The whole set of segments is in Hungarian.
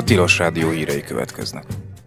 Tilos Rádió hírei következnek.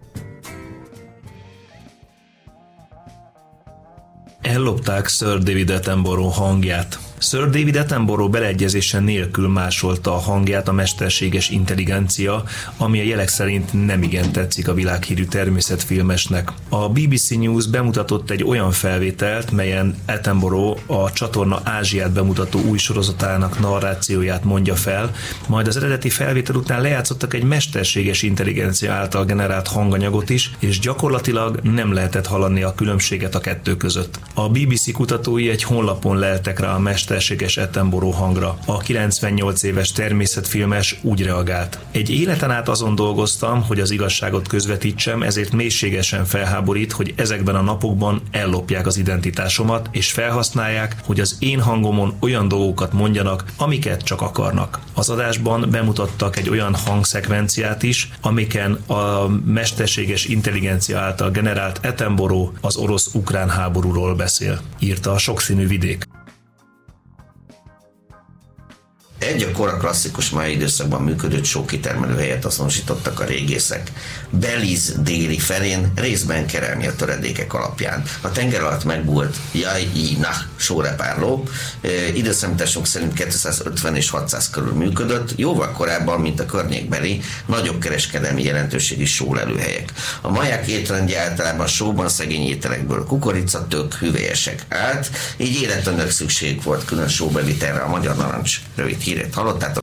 Ellopták Sir David Attenborough hangját. Sir David Attenborough beleegyezése nélkül másolta a hangját a mesterséges intelligencia, ami a jelek szerint nemigen tetszik a világhírű természetfilmesnek. A BBC News bemutatott egy olyan felvételt, melyen Attenborough a csatorna Ázsiát bemutató új sorozatának narrációját mondja fel, majd az eredeti felvétel után lejátszottak egy mesterséges intelligencia által generált hanganyagot is, és gyakorlatilag nem lehetett hallani a különbséget a kettő között. A BBC kutatói egy honlapon leltek rá a mesterséges Attenborough hangra. A 98 éves természetfilmes úgy reagált: egy életen át azon dolgoztam, hogy az igazságot közvetítsem, ezért mélységesen felháborít, hogy ezekben a napokban ellopják az identitásomat, és felhasználják, hogy az én hangomon olyan dolgokat mondjanak, amiket csak akarnak. Az adásban bemutattak egy olyan hangszekvenciát is, amiken a mesterséges intelligencia által generált Attenborough az orosz-ukrán háborúról beszél, írta a Sokszínű Vidék. Egy a kora klasszikus mai időszakban működő sókitermelő helyet azonosítottak a régészek Belize déli felén, részben kerelmi töredékek alapján. A tenger alatt megbújt Jai-Nah sórepárló, időszámításunk szerint 250 és 600 körül működött, jóval korábban, mint a környékbeli nagyobb kereskedelmi jelentőségi sólelőhelyek. A maják étrendje általában sóban szegény ételekből kukorica, tök, hüvelyesek állt, így életönnek szükség volt külön sóbevitelre. A Magyar Narancs rövid hírét hallottátok.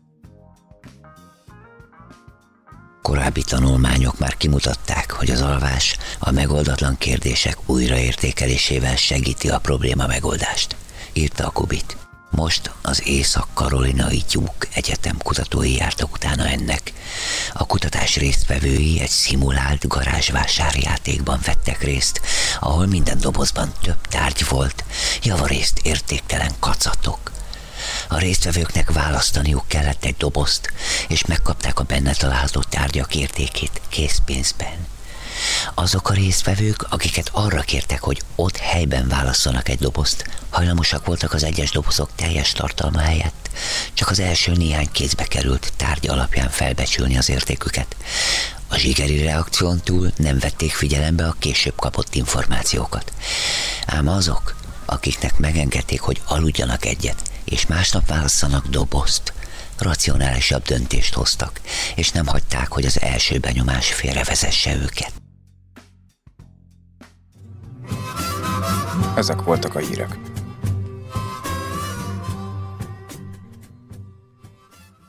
Korábbi tanulmányok már kimutatták, hogy az alvás a megoldatlan kérdések újraértékelésével segíti a probléma megoldást, írta a Kubit. Most az Észak-Karolinai Duke Egyetem kutatói jártak utána ennek. A kutatás résztvevői egy szimulált garázsvásárjátékban vettek részt, ahol minden dobozban több tárgy volt, javarészt értéktelen kacatok. A résztvevőknek választaniuk kellett egy dobozt, és megkapták a benne található tárgyak értékét készpénzben. Azok a résztvevők, akiket arra kértek, hogy ott helyben válasszanak egy dobozt, hajlamosak voltak az egyes dobozok teljes tartalma helyett csak az első néhány kézbe került tárgy alapján felbecsülni az értéküket. A zsigeri reakción túl nem vették figyelembe a később kapott információkat. Ám azok, akiknek megengedték, hogy aludjanak egyet, és másnap válasszanak dobozt, racionálisabb döntést hoztak, és nem hagyták, hogy az első benyomás félrevezesse őket. Ezek voltak a hírek.